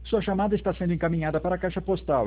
Sua chamada está sendo encaminhada para a caixa postal.